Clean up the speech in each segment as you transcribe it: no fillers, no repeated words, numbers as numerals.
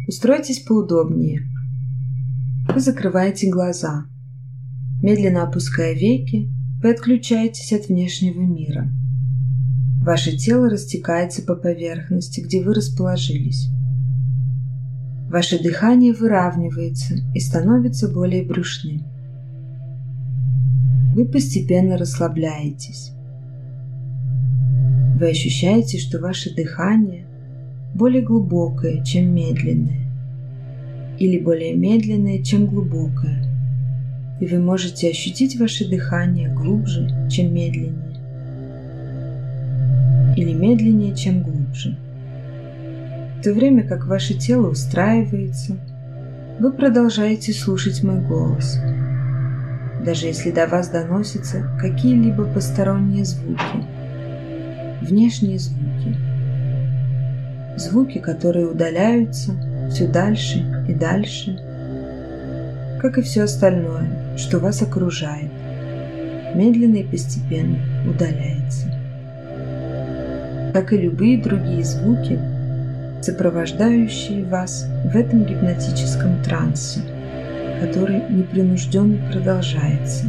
Устройтесь поудобнее. Вы закрываете глаза. Медленно опуская веки, вы отключаетесь от внешнего мира. Ваше тело растекается по поверхности, где вы расположились. Ваше дыхание выравнивается и становится более брюшным. Вы постепенно расслабляетесь. Вы ощущаете, что ваше дыхание более глубокое, чем медленное, или более медленное, чем глубокое, и вы можете ощутить ваше дыхание глубже, чем медленнее, или медленнее, чем глубже. В то время как ваше тело устраивается, вы продолжаете слушать мой голос, даже если до вас доносятся какие-либо посторонние звуки, внешние звуки, звуки, которые удаляются все дальше и дальше, как и все остальное, что вас окружает, медленно и постепенно удаляется. Как и любые другие звуки, сопровождающие вас в этом гипнотическом трансе, который непринужденно продолжается.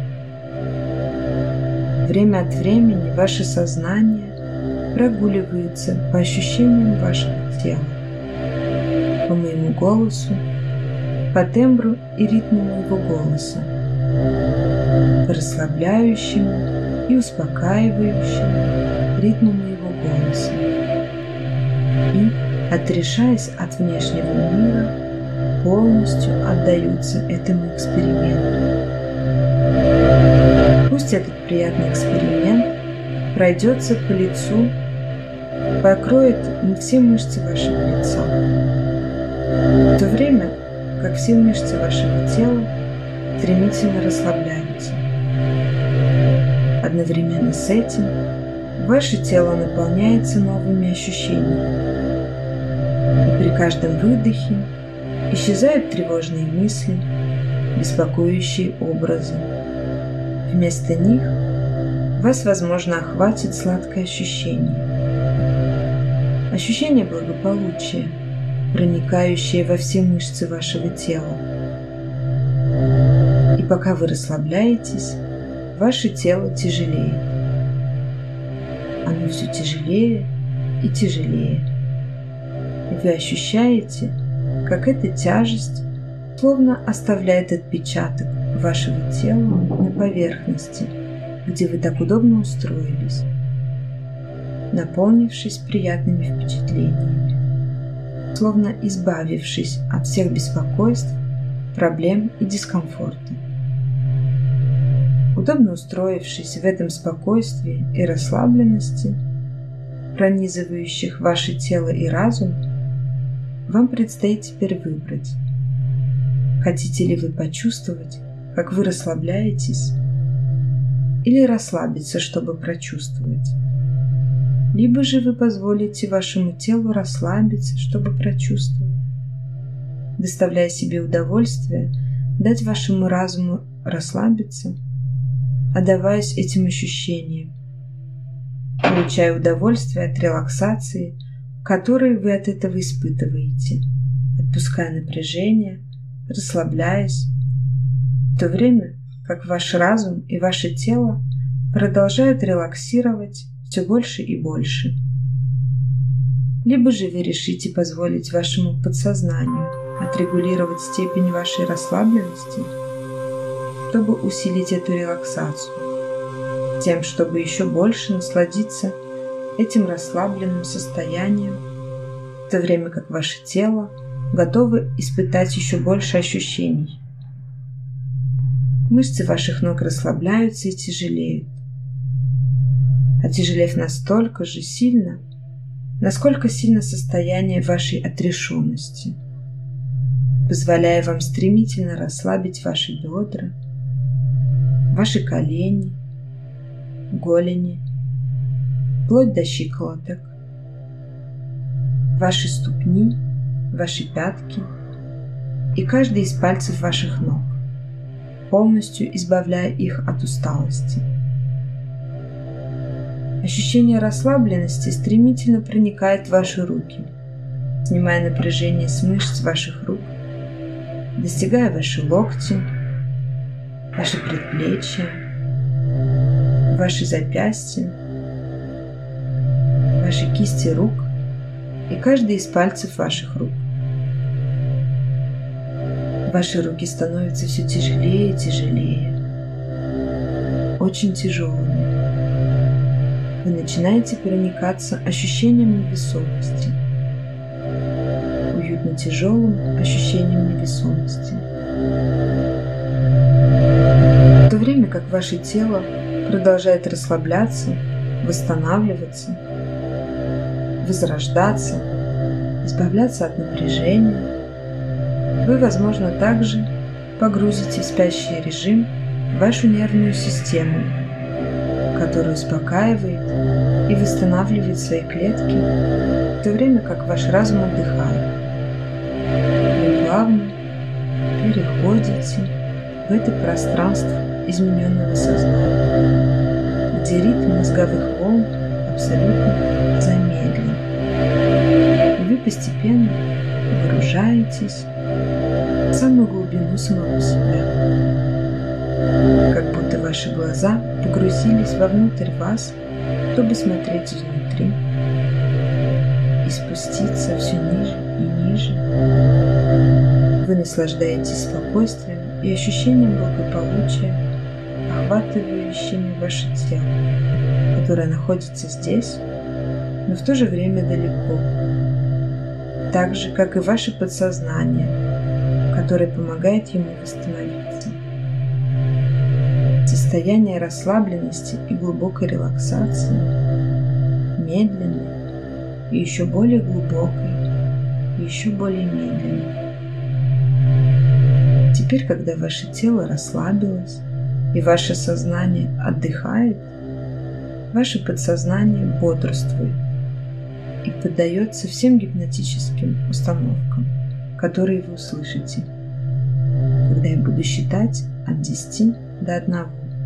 Время от времени ваше сознание прогуливается по ощущениям вашего тела, по моему голосу, по тембру и ритму моего голоса, по расслабляющему и успокаивающему ритму моего голоса. И, отрешаясь от внешнего мира, полностью отдаются этому эксперименту. Пусть этот приятный эксперимент пройдется по лицу, покроет все мышцы вашего лица, в то время как все мышцы вашего тела стремительно расслабляются. Одновременно с этим ваше тело наполняется новыми ощущениями, и при каждом выдохе исчезают тревожные мысли, беспокоящие образы. Вместо них вас, возможно, охватит сладкое ощущение. Ощущение благополучия, проникающее во все мышцы вашего тела. И пока вы расслабляетесь, ваше тело тяжелеет. Оно все тяжелее и тяжелее. И вы ощущаете, как эта тяжесть словно оставляет отпечаток вашего тела на поверхности, где вы так удобно устроились, наполнившись приятными впечатлениями, словно избавившись от всех беспокойств, проблем и дискомфорта. Удобно устроившись в этом спокойствии и расслабленности, пронизывающих ваше тело и разум, вам предстоит теперь выбрать, хотите ли вы почувствовать, как вы расслабляетесь, или расслабиться, чтобы прочувствовать. Либо же вы позволите вашему телу расслабиться, чтобы прочувствовать, доставляя себе удовольствие, дать вашему разуму расслабиться, отдаваясь этим ощущениям, получая удовольствие от релаксации, которую вы от этого испытываете, отпуская напряжение, расслабляясь, в то время как ваш разум и ваше тело продолжают релаксировать все больше и больше. Либо же вы решите позволить вашему подсознанию отрегулировать степень вашей расслабленности, чтобы усилить эту релаксацию, тем, чтобы еще больше насладиться этим расслабленным состоянием, в то время как ваше тело готово испытать еще больше ощущений. Мышцы ваших ног расслабляются и тяжелеют, отяжелев настолько же сильно, насколько сильно состояние вашей отрешенности, позволяя вам стремительно расслабить ваши бедра, ваши колени, голени, вплоть до щиколоток, ваши ступни, ваши пятки и каждый из пальцев ваших ног, полностью избавляя их от усталости. Ощущение расслабленности стремительно проникает в ваши руки, снимая напряжение с мышц ваших рук, достигая ваши локти, ваши предплечья, ваши запястья, ваши кисти рук и каждый из пальцев ваших рук. Ваши руки становятся все тяжелее и тяжелее, очень тяжелыми. Вы начинаете проникаться ощущением невесомости, уютно тяжелым ощущением невесомости. В то время как ваше тело продолжает расслабляться, восстанавливаться, возрождаться, избавляться от напряжения, вы, возможно, также погрузите в спящий режим вашу нервную систему, которая успокаивает и восстанавливает свои клетки, в то время как ваш разум отдыхает. Вы плавно переходите в это пространство измененного сознания, где ритм мозговых волн абсолютно замедлен. И вы постепенно погружаетесь в самую глубину самого себя, как будто ваши глаза погрузились вовнутрь вас, чтобы смотреть изнутри и спуститься все ниже и ниже. Вы наслаждаетесь спокойствием и ощущением благополучия, охватывающими ваше тело, которое находится здесь, но в то же время далеко, так же, как и ваше подсознание, которое помогает ему восстановиться. Состояние расслабленности и глубокой релаксации, медленной и еще более глубокой, и еще более медленной. Теперь, когда ваше тело расслабилось и ваше сознание отдыхает, ваше подсознание бодрствует и поддается всем гипнотическим установкам, которые вы услышите, когда я буду считать от 10 до 1.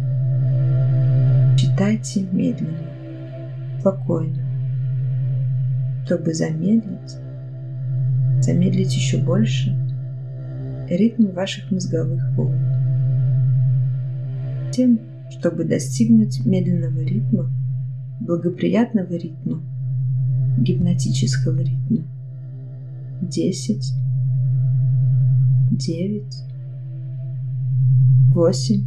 Читайте медленно, спокойно, чтобы замедлить еще больше ритм ваших мозговых волн. Тем, чтобы достигнуть медленного ритма, благоприятного ритма, гипнотического ритма. 10, 9, 8.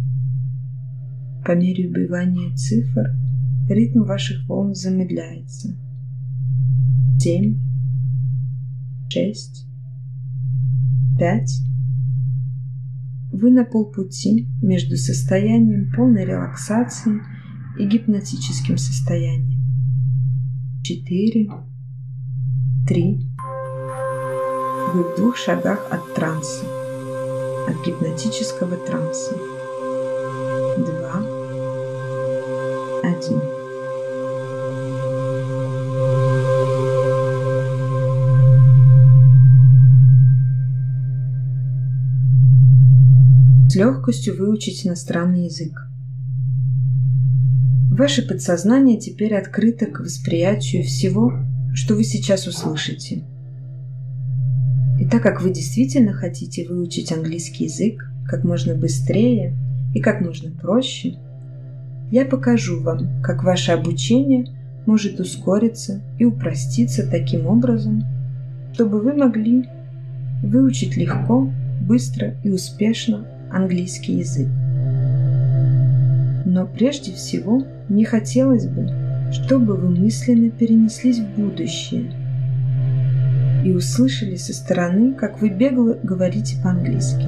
По мере убывания цифр ритм ваших волн замедляется. 7, 6, 5. Вы на полпути между состоянием полной релаксации и гипнотическим состоянием. 4, 3. Вы в 2 шагах от транса, от гипнотического транса. 2, 1. С легкостью выучить иностранный язык. Ваше подсознание теперь открыто к восприятию всего, что вы сейчас услышите. И так как вы действительно хотите выучить английский язык как можно быстрее и как можно проще, я покажу вам, как ваше обучение может ускориться и упроститься таким образом, чтобы вы могли выучить легко, быстро и успешно английский язык. Но прежде всего мне хотелось бы, чтобы вы мысленно перенеслись в будущее и услышали со стороны, как вы бегло говорите по-английски.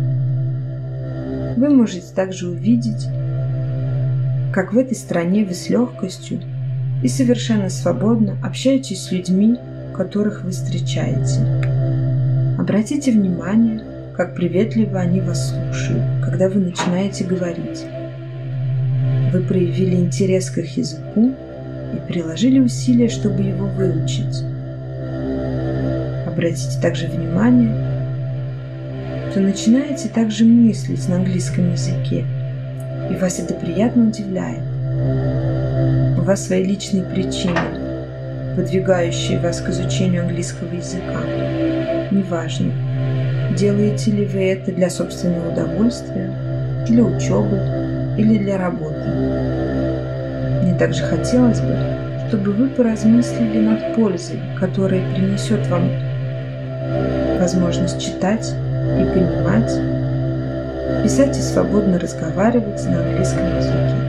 Вы можете также увидеть, как в этой стране вы с легкостью и совершенно свободно общаетесь с людьми, которых вы встречаете. Обратите внимание, как приветливо они вас слушают, когда вы начинаете говорить. Вы проявили интерес к их языку и приложили усилия, чтобы его выучить. Обратите также внимание, что начинаете также мыслить на английском языке, и вас это приятно удивляет. У вас свои личные причины, подвигающие вас к изучению английского языка. Неважно, делаете ли вы это для собственного удовольствия, для учебы или для работы. Мне также хотелось бы, чтобы вы поразмыслили над пользой, которая принесет вам возможность читать и понимать, писать и свободно разговаривать на английском языке.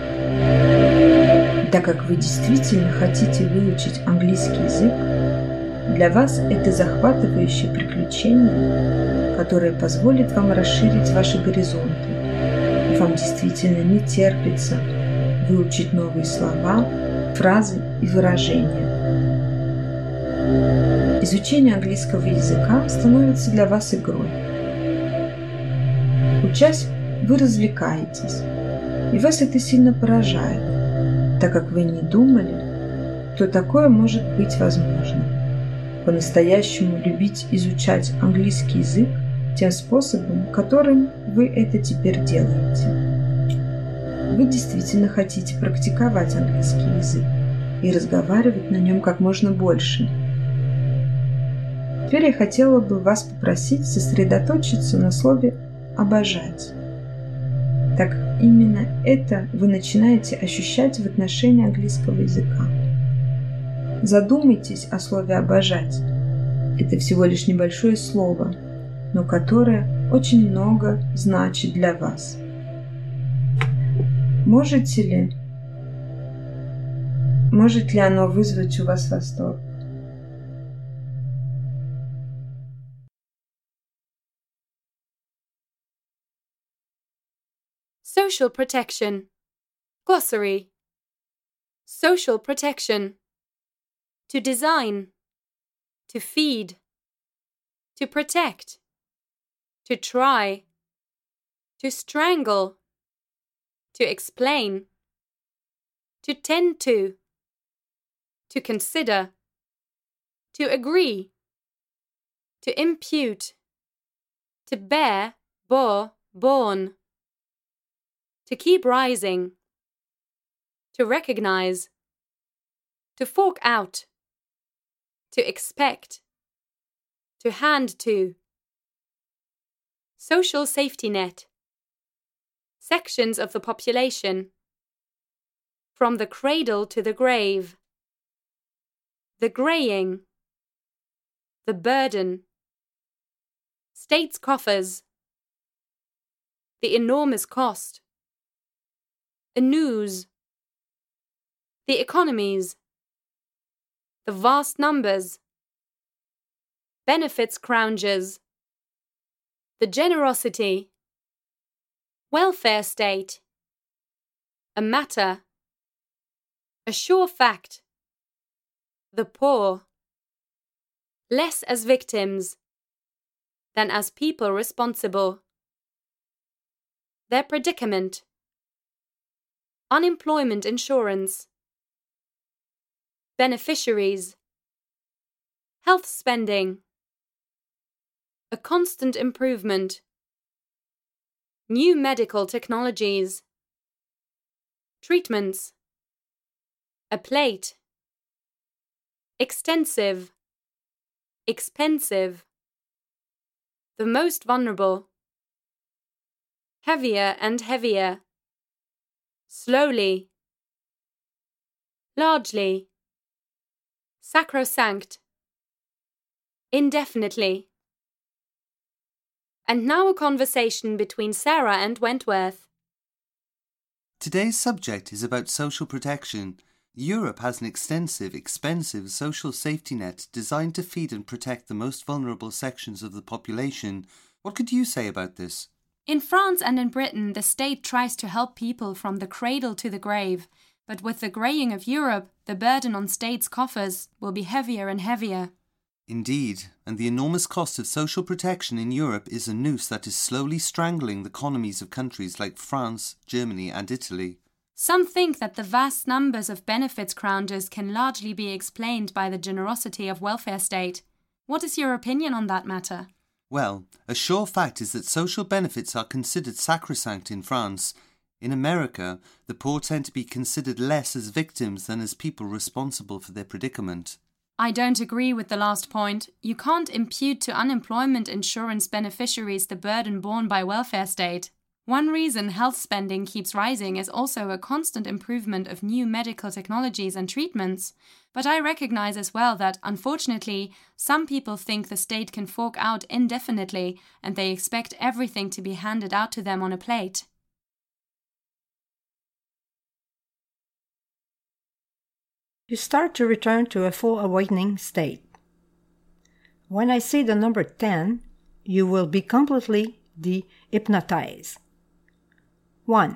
Так как вы действительно хотите выучить английский язык, для вас это захватывающее приключение, которое позволит вам расширить ваши горизонты, и вам действительно не терпится выучить новые слова, фразы и выражения. Изучение английского языка становится для вас игрой. Учась, вы развлекаетесь, и вас это сильно поражает, так как вы не думали, что такое может быть возможно. По-настоящему любить изучать английский язык тем способом, которым вы это теперь делаете. Вы действительно хотите практиковать английский язык и разговаривать на нем как можно больше. Теперь я хотела бы вас попросить сосредоточиться на слове «обожать». Так именно это вы начинаете ощущать в отношении английского языка. Задумайтесь о слове «обожать». Это всего лишь небольшое слово, но которое очень много значит для вас. Может ли оно вызвать у вас восторг? Social protection. Glossary. Social protection. To design. To feed. To protect. To try. To strangle. To explain. To tend to. To consider. To agree. To impute. To bear, bore, born. To keep rising. To recognize. To fork out. To expect. To hand to. Social safety net. Sections of the population. From the cradle to the grave. The graying. The burden. State's coffers. The enormous cost. A news. The economies. The vast numbers. Benefits croungers. The generosity. Welfare state. A matter. A sure fact. The poor. Less as victims than as people responsible. Their predicament. Unemployment insurance. Beneficiaries. Health spending. A constant improvement. New medical technologies. Treatments. A plate. Extensive. Expensive. The most vulnerable. Heavier and heavier. Slowly. Largely. Sacrosanct. Indefinitely. And now a conversation between Sarah and Wentworth. Today's subject is about social protection. Europe has an extensive, expensive social safety net designed to feed and protect the most vulnerable sections of the population. What could you say about this? In France and in Britain, the state tries to help people from the cradle to the grave. But with the greying of Europe, the burden on states' coffers will be heavier and heavier. Indeed, and the enormous cost of social protection in Europe is a noose that is slowly strangling the economies of countries like France, Germany and Italy. Some think that the vast numbers of benefits croungers can largely be explained by the generosity of welfare state. What is your opinion on that matter? Well, a sure fact is that social benefits are considered sacrosanct in France. In America, the poor tend to be considered less as victims than as people responsible for their predicament. I don't agree with the last point. You can't impute to unemployment insurance beneficiaries the burden borne by welfare state. One reason health spending keeps rising is also a constant improvement of new medical technologies and treatments. But I recognize as well that, unfortunately, some people think the state can fork out indefinitely and they expect everything to be handed out to them on a plate. You start to return to a full awakening state. When I say the number 10, you will be completely de-hypnotized. 1.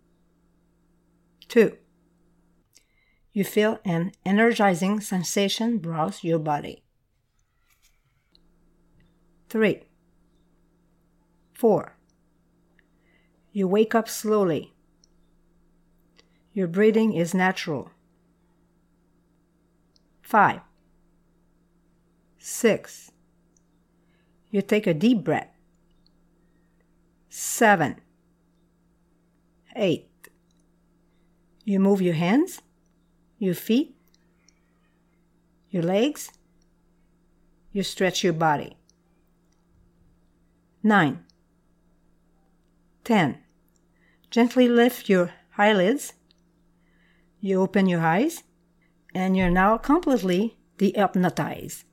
2. You feel an energizing sensation browse your body. 3. 4. You wake up slowly. Your breathing is natural. 5. 6. You take a deep breath. 7. 8. You move your hands, your feet, your legs. You stretch your body. 9. 10. Gently lift your eyelids. You open your eyes, and you're now completely de-hypnotized.